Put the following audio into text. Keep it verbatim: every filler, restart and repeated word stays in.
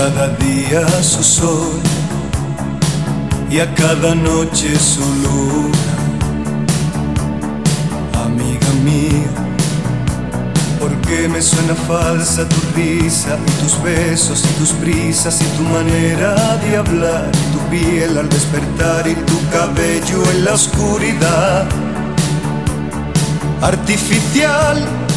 cada día su sol y a cada noche su luna. Amiga mía, ¿por qué me suena falsa tu risa y tus besos y tus prisas y tu manera de hablar, tu piel al despertar y tu cabello en la oscuridad? Artificial